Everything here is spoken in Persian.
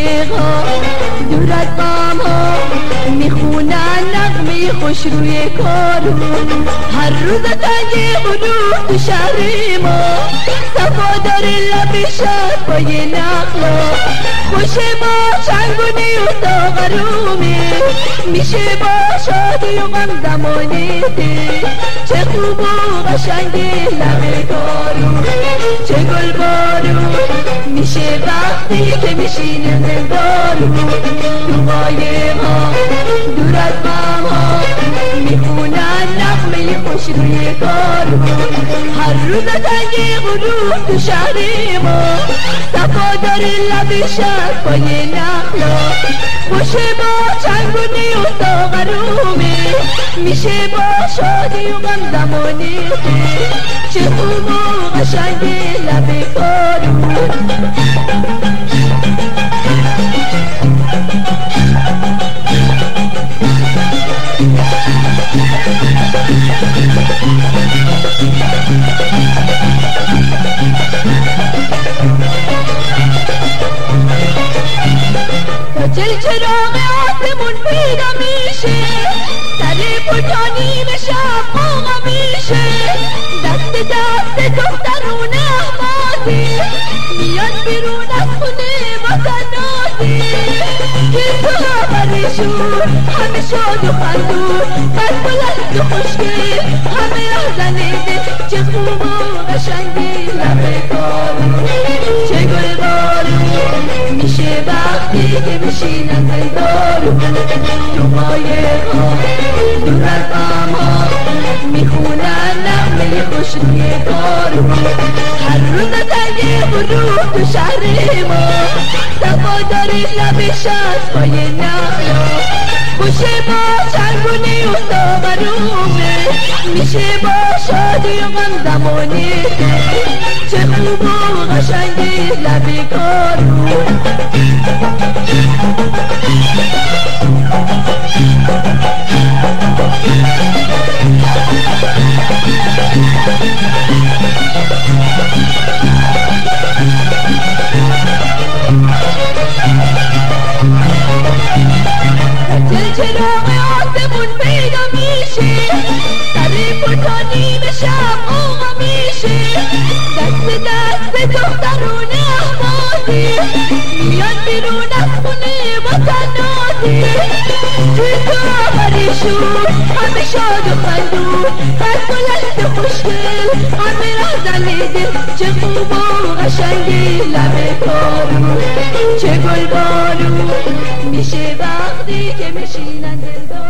قایق‌ها دور از غم‌ها میخونن نغمه خوش روی کارون. هر روز تنگ غروب تو شهر ما صفا داره لب شهر پای نخلا. خوشه با چنگونی و ساغرومه میشه با شادی و غم زمانیته. چه خوب و قشنگه لب کارون چه گل بارون میشه وقتی که میشینه زندارون. تو قایق‌ها دور از غم‌ها میخونن نغمه خوش روی کارون. هر روز تنگ غروب تو شهر ما صفا داره لب شهر پای نخلا. خوشه با چنگونی و ساغرومه میشه با شادی و غم زمانیته. چه خوب و قشنگه لب کارون. چل چراغ آسمون پیدا میشه سر پرتانی به شب آقا میشه. دست دخترون احمازی میاد بیرون از خونه با تنازی. که تو خبرشون همه شاد و خندون بر بلند و خوشگل همه راه زنیده. چه خوب و قشنگی لب کارون چه گل بارون میشه وقتی که بشینن دلدارون. تو قایق‌ها دور از غم‌ها میخونن نغمه خوش روی کارون. هر روز تنگ غروب تو شهر ما صفا داره لب شهر پای نخلا. خوشه با چنگونی و ساغرومه میشه با شادی و غم زمانیته. چه خوب و قشنگی لب کارون. چراغ آسمون پیدا میشه سر پرتانی به شب آقا میشه. دست دخترون احمازی میاد بیرون از خونه با تنازی. توی تو آوریشون همه شاد و خندون بر بلند خوشگل همه راه زلیده. چه خوب و قشنگی لب کارون چه گل بارون میشه وقتی که میشینن دلدار.